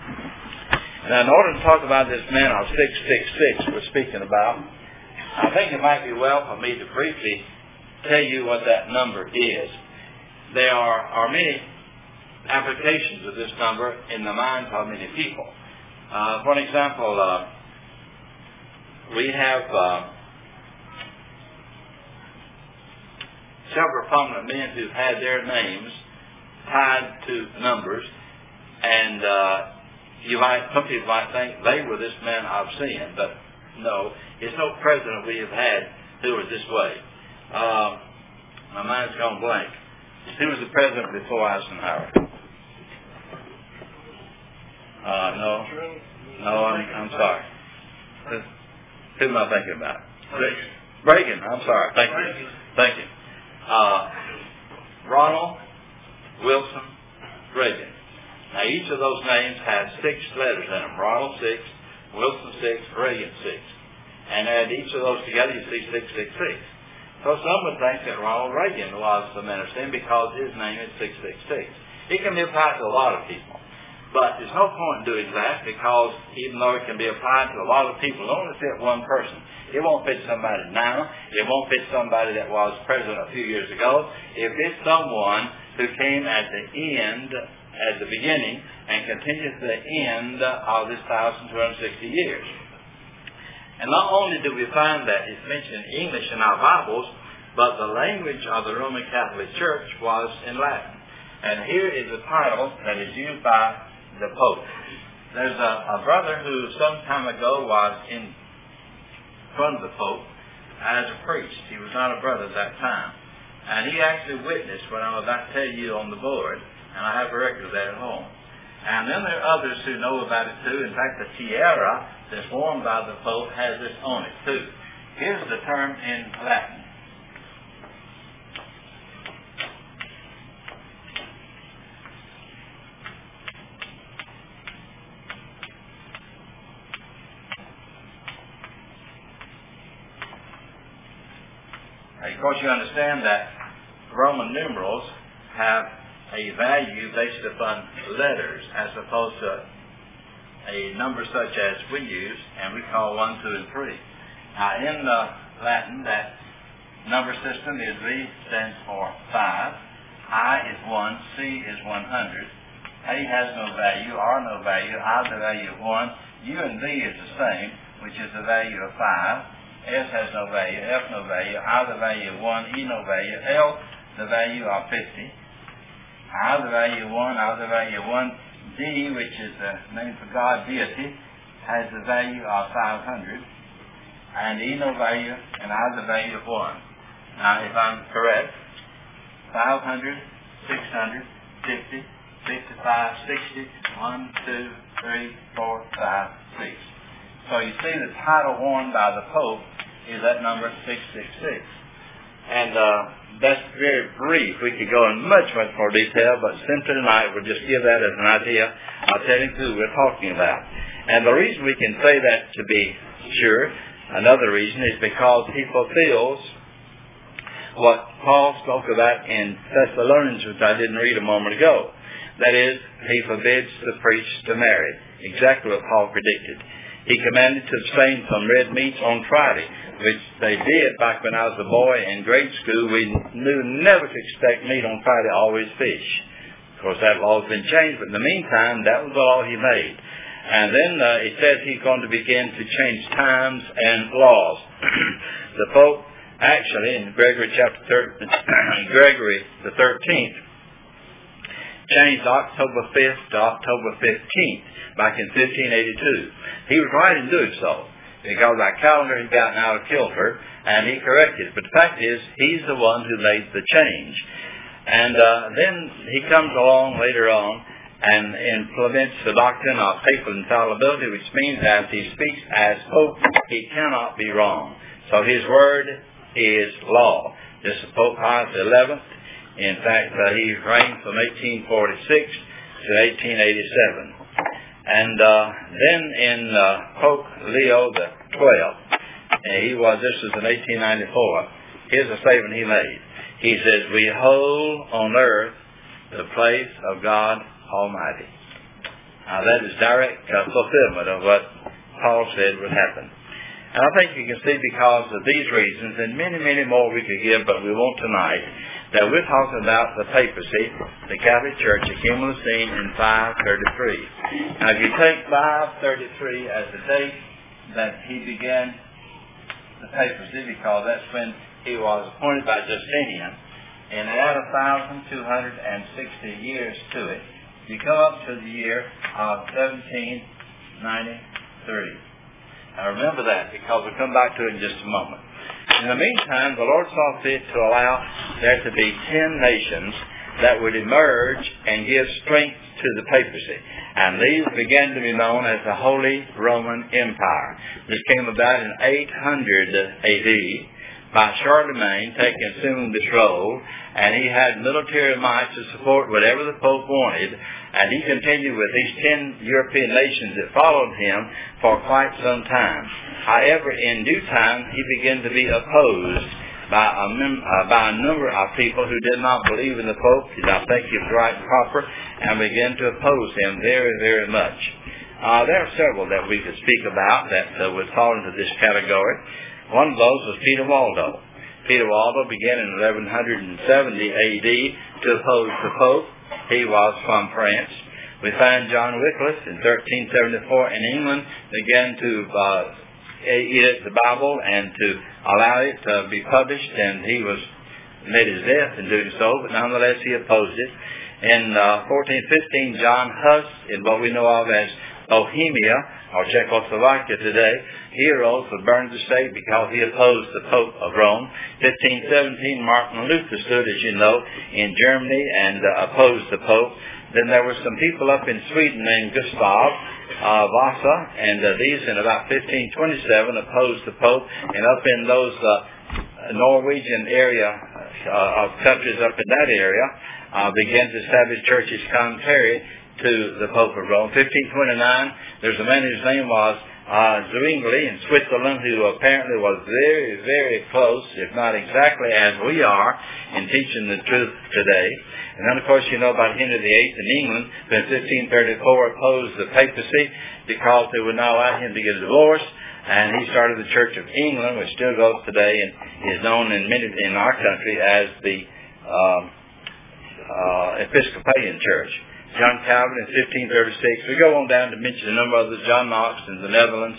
Now, in order to talk about this man of six six six we're speaking about, I think it might be well for me to briefly tell you what that number is. There are, are many applications of this number in the minds of many people. Uh, for example, uh, we have uh, several prominent men who've had their names tied to numbers, and uh, you might, some people might think they were this man of sin, but no, it's no president we have had who was this way. Uh, my mind's gone blank. Who was the president before Eisenhower? Uh, no, no, I'm, I'm sorry. Who, who am I thinking about? Reagan. Reagan. I'm sorry. Thank you. Thank you. Uh, Ronald Wilson Reagan. Now, each of those names has six letters in them. Ronald six, Wilson six, Reagan six. And add each of those together, you see six six six. So some would think that Ronald Reagan was the minister because his name is six six six. It can be applied to a lot of people. But there's no point in doing that because even though it can be applied to a lot of people, it only fit one person. It won't fit somebody now. It won't fit somebody that was president a few years ago. It fits someone who came at the end, at the beginning, and continues to the end of this one thousand two hundred sixty years. And not only do we find that it's mentioned in English in our Bibles, but the language of the Roman Catholic Church was in Latin. And here is a title that is used by the Pope. There's a, a brother who some time ago was in front of the Pope as a priest. He was not a brother at that time. And he actually witnessed what I'm about to tell you on the board, and I have a record of that at home. And then there are others who know about it too. In fact, the tiara that's worn by the Pope has this on it too. Here's the term in Latin. Of course, you understand that Roman numerals have a value based upon letters as opposed to a number such as we use, and we call one, two, and three. Now, in uh, Latin, that number system is V stands for five, I is one, C is one hundred, A has no value, R no value, I the value of one, U and V is the same, which is the value of five, S has no value, F no value, I the value of one, E no value, L the value of fifty, I the value of one, I the value of one, D, which is the name for God, deity, has the value of five hundred, and E no value, and I the value of one. Now, if I'm correct, five hundred, six hundred, fifty, fifty-five, sixty, one, two, three, four, five, six. So you see the title worn by the Pope is that number six six six. And uh, that's very brief. We could go in much, much more detail, but simply tonight we'll just give that as an idea of telling who we're talking about. And the reason we can say that to be sure, another reason, is because he fulfills what Paul spoke about in Thessalonians, which I didn't read a moment ago. That is, he forbids the priests to marry. Exactly what Paul predicted. He commanded to abstain from red meats on Friday, which they did back when I was a boy in grade school. We knew never to expect meat on Friday, always fish. Of course, that law's been changed, but in the meantime, that was the law he made. And then uh, he says he's going to begin to change times and laws. The Pope actually, in Gregory chapter thirteen, Gregory the thirteenth, changed October fifth to October fifteenth back in fifteen eighty-two. He was right in doing so, because our calendar had gotten out of kilter, and he corrected it. But the fact is, he's the one who made the change. And uh, then he comes along later on and implements the doctrine of papal infallibility, which means as he speaks as Pope, he cannot be wrong. So his word is law. This is Pope Pius the eleventh. In fact, uh, he reigned from eighteen forty-six to eighteen eighty-seven. And uh, then in uh, Pope Leo the twelfth, he was, this was in eighteen ninety-four, here's a statement he made. He says, we hold on earth the place of God Almighty. Now that is direct uh, fulfillment of what Paul said would happen. And I think you can see because of these reasons, and many, many more we could give, but we won't tonight, that we're talking about the papacy, the Catholic Church that came on the scene in five thirty-three. Now if you take five thirty-three as the date that he began the papacy, because that's when he was appointed by Justinian, and add one thousand two hundred sixty years to it, you come up to the year of seventeen ninety-three. Now remember that, because we'll come back to it in just a moment. In the meantime, the Lord saw fit to allow there to be ten nations that would emerge and give strength to the papacy. And these began to be known as the Holy Roman Empire. This came about in eight hundred A D by Charlemagne, taking assuming this role, and he had military might to support whatever the Pope wanted, and he continued with these ten European nations that followed him for quite some time. However, in due time, he began to be opposed by a, mem- uh, by a number of people who did not believe in the Pope, did not think he was right and proper, and began to oppose him very, very much. Uh, there are several that we could speak about that uh, would fall into this category. One of those was Peter Waldo. Peter Waldo began in eleven seventy A D to oppose the Pope. He was from France. We find John Wycliffe in thirteen seventy-four in England began to uh, edit the Bible and to allow it to be published, and he was met his death in doing so, but nonetheless he opposed it. In uh, fourteen fifteen, John Huss, in what we know of as Bohemia, or Czechoslovakia today, he arose to burn the state because he opposed the Pope of Rome. fifteen seventeen, Martin Luther stood, as you know, in Germany and uh, opposed the Pope. Then there were some people up in Sweden named Gustav uh, Vasa, and uh, these in about fifteen twenty-seven opposed the Pope. And up in those uh, Norwegian area uh, of countries up in that area uh, began to establish churches contrary to the Pope of Rome. fifteen twenty-nine, there's a man whose name was uh, Zwingli in Switzerland, who apparently was very, very close, if not exactly as we are, in teaching the truth today. And then, of course, you know about Henry the Eighth in England, who in fifteen thirty-four opposed the papacy because they would not allow him to get a divorce. And he started the Church of England, which still goes today and is known in many in our country as the um, uh, Episcopalian Church. John Calvin in fifteen thirty-six. We go on down to mention a number of others, John Knox in the Netherlands.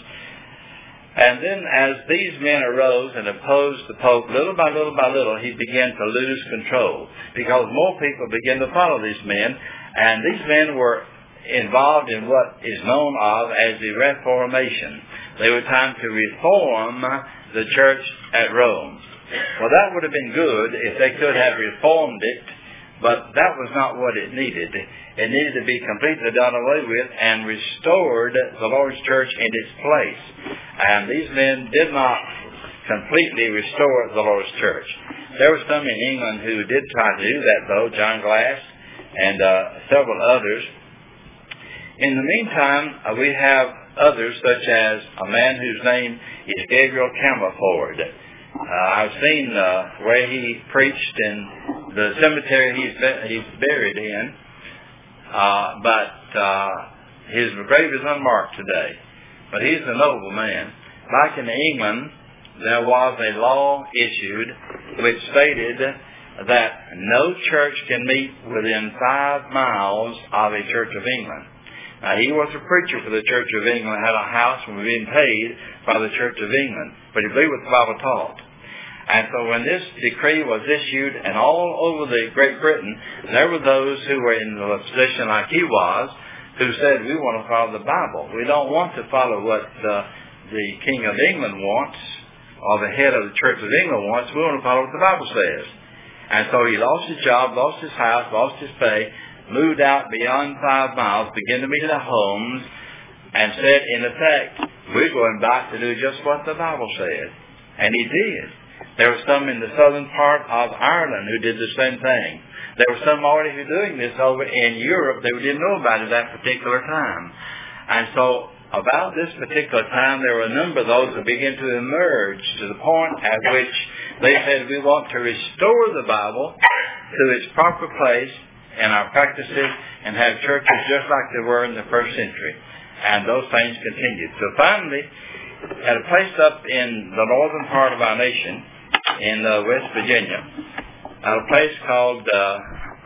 And then as these men arose and opposed the Pope, little by little by little, he began to lose control because more people began to follow these men. And these men were involved in what is known of as the Reformation. They were trying to reform the church at Rome. Well, that would have been good if they could have reformed it, but that was not what it needed. It needed to be completely done away with and restored the Lord's church in its place. And these men did not completely restore the Lord's church. There were some in England who did try to do that, though, John Glass and uh, several others. In the meantime, uh, we have others, such as a man whose name is Gabriel Camerford. Uh, I've seen uh, where he preached in the cemetery he's, be- he's buried in, uh, but uh, his grave is unmarked today. But he's a noble man. Back in England, there was a law issued which stated that no church can meet within five miles of a Church of England. Now, he was a preacher for the Church of England, had a house and was being paid by the Church of England, but he believed what the Bible taught. And so when this decree was issued, and all over the Great Britain, there were those who were in the position like he was, who said, we want to follow the Bible. We don't want to follow what uh, the King of England wants, or the head of the Church of England wants. We want to follow what the Bible says. And so he lost his job, lost his house, lost his pay, moved out beyond five miles, began to meet in their homes, and said, in effect, we're going back to do just what the Bible said. And he did. There were some in the southern part of Ireland who did the same thing. There were some already who were doing this over in Europe. They didn't know about it at that particular time. And so about this particular time, there were a number of those who began to emerge to the point at which they said, we want to restore the Bible to its proper place in our practices and have churches just like they were in the first century. And those things continued. So finally, at a place up in the northern part of our nation, in uh, West Virginia, at a place called uh,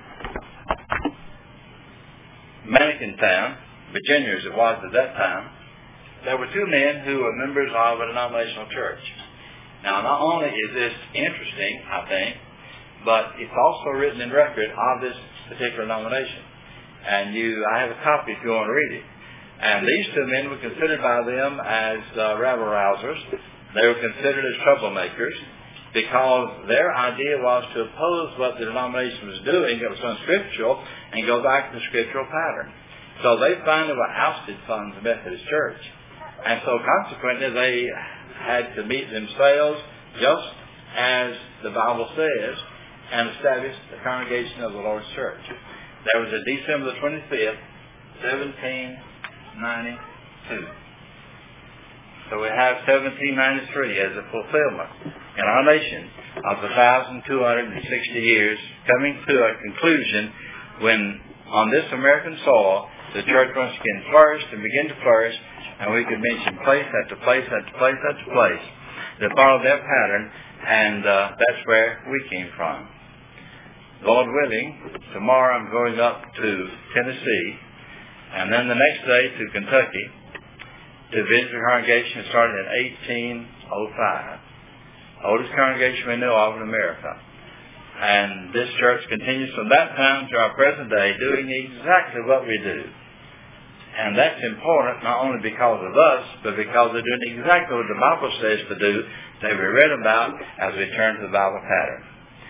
Mannequin Town, Virginia as it was at that time, there were two men who were members of a denominational church. Now, not only is this interesting, I think, but it's also written in record of this particular denomination. And you, I have a copy if you want to read it. And these two men were considered by them as uh, rabble-rousers. They were considered as troublemakers because their idea was to oppose what the denomination was doing that was unscriptural and go back to the scriptural pattern. So they finally were ousted from the Methodist Church. And so consequently they had to meet themselves just as the Bible says, and established the congregation of the Lord's Church. That was on December the twenty-fifth, seventeen ninety-two. So we have seventeen ninety-three as a fulfillment in our nation of the one thousand two hundred sixty years coming to a conclusion when on this American soil the church once again flourished and began to flourish, and we could mention place after place after place after place that followed that pattern, and uh, that's where we came from. Lord willing, tomorrow I'm going up to Tennessee, and then the next day to Kentucky to visit a congregation that started in eighteen oh five. Oldest congregation we know of in America. And this church continues from that time to our present day doing exactly what we do. And that's important not only because of us, but because they're doing exactly what the Bible says to do that we read about as we turn to the Bible pattern.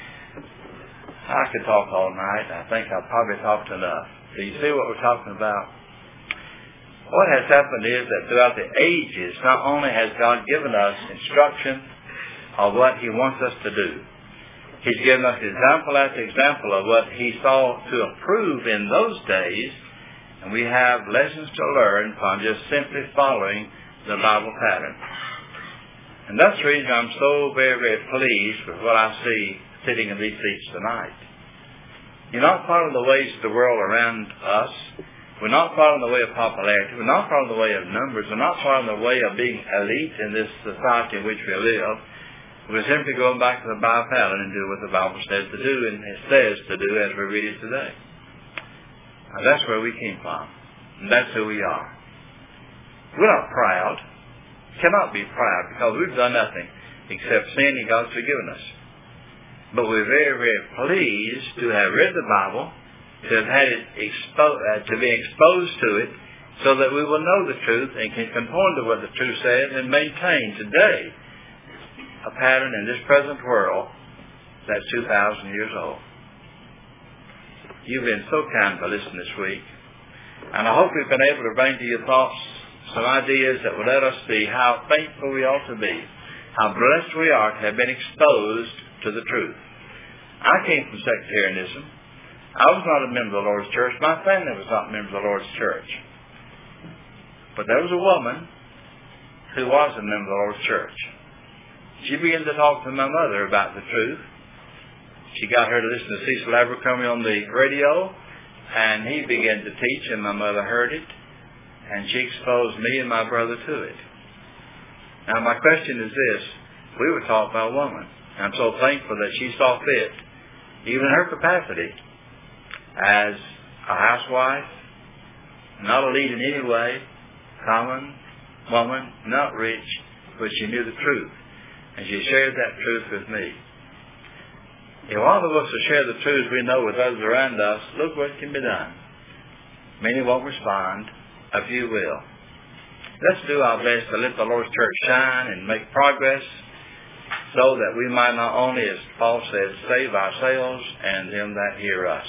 I could talk all night. I think I've probably talked enough. Do you see what we're talking about? What has happened is that throughout the ages, not only has God given us instruction of what He wants us to do, He's given us example after example of what He saw to improve in those days, and we have lessons to learn from just simply following the Bible pattern. And that's the reason I'm so very, very pleased with what I see sitting in these seats tonight. You're not following the ways of the world around us. We're not following the way of popularity. We're not following the way of numbers. We're not following the way of being elite in this society in which we live. We're simply going back to the Bible pattern and do what the Bible says to do, and it says to do as we read it today. Now, that's where we came from. And that's who we are. We're not proud. Cannot be proud because we've done nothing except sin and God's forgiven us. But we're very, very pleased to have read the Bible, to have had it expo- uh, to be exposed to it, so that we will know the truth and can conform to what the truth says and maintain today a pattern in this present world that's two thousand years old. You've been so kind to listen this week, and I hope we've been able to bring to your thoughts some ideas that will let us see how thankful we ought to be, how blessed we are to have been exposed to the truth. I came from sectarianism. I was not a member of the Lord's church. My family was not a member of the Lord's church. But there was a woman who was a member of the Lord's church. She began to talk to my mother about the truth. She got her to listen to Cecil Abercrombie on the radio, and he began to teach, and my mother heard it, and she exposed me and my brother to it. Now, my question is this. We were taught by a woman. I'm so thankful that she saw fit, even in her capacity, as a housewife, not a lead in any way, common woman, not rich, but she knew the truth. And she shared that truth with me. If all of us will share the truth we know with others around us, look what can be done. Many won't respond. A few will. Let's do our best to let the Lord's church shine and make progress so that we might not only, as Paul said, save ourselves and them that hear us.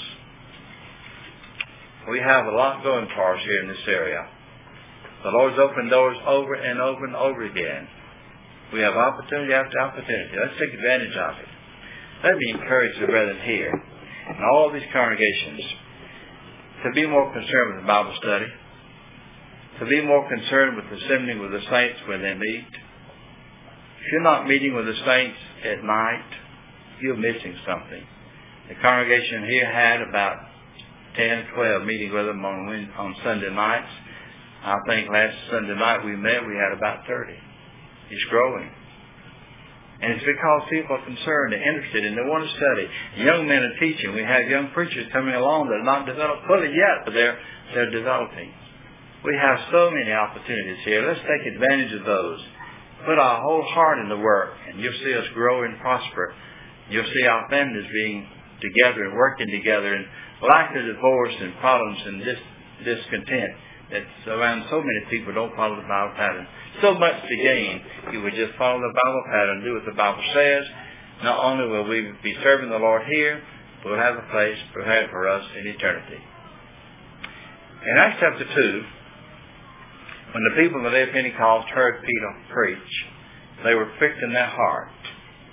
We have a lot going for us here in this area. The Lord's opened doors over and over and over again. We have opportunity after opportunity. Let's take advantage of it. Let me encourage the brethren here in all of these congregations to be more concerned with the Bible study, to be more concerned with assembling with the saints when they meet. If you're not meeting with the saints at night, you're missing something. The congregation here had about ten or twelve meeting with them on, on Sunday nights. I think last Sunday night we met, we had about thirty. It's growing. And it's because people are concerned and interested and they want to study. Young men are teaching. We have young preachers coming along that are not developed fully yet, but they're, they're developing. We have so many opportunities here. Let's take advantage of those. Put our whole heart in the work, and you'll see us grow and prosper. You'll see our families being together and working together, and lack of divorce and problems and dis- discontent that's around so many people don't follow the Bible pattern. So much to gain if you would just follow the Bible pattern, do what the Bible says. Not only will we be serving the Lord here, but we'll have a place prepared for us in eternity. In Acts chapter two, when the people of the day of Pentecost heard Peter preach, they were pricked in their heart.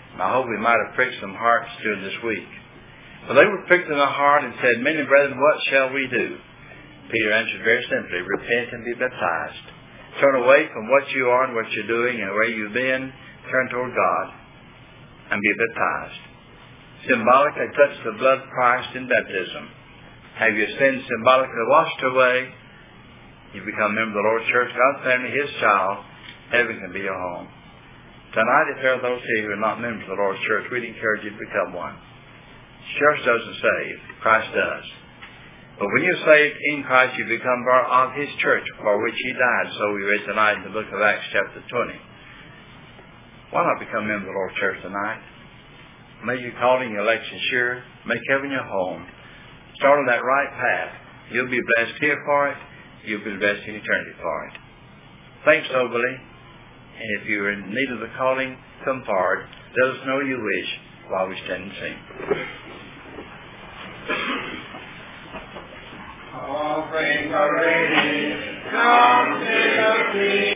And I hope we might have pricked some hearts during this week. But they were pricked in the heart and said, "Men and brethren, what shall we do?" Peter answered very simply, "Repent and be baptized." Turn away from what you are and what you're doing and where you've been. Turn toward God and be baptized. Symbolically touch the blood of Christ in baptism. Have your sins symbolically washed away. You become a member of the Lord's church, God's family, His child. Heaven can be your home. Tonight, if there are those here who are not members of the Lord's church, we'd encourage you to become one. The church doesn't save. Christ does. But when you're saved in Christ, you become part of His church, for which He died. So we read tonight in the book of Acts chapter twenty. Why not become a member of the Lord's church tonight? Make your calling, your election sure. Make heaven your home. Start on that right path. You'll be blessed here for it. You'll be blessed in eternity for it. Think soberly. And if you're in need of the calling, come forward. Let us know you wish while we stand and sing. All things are ready. Come to the feast.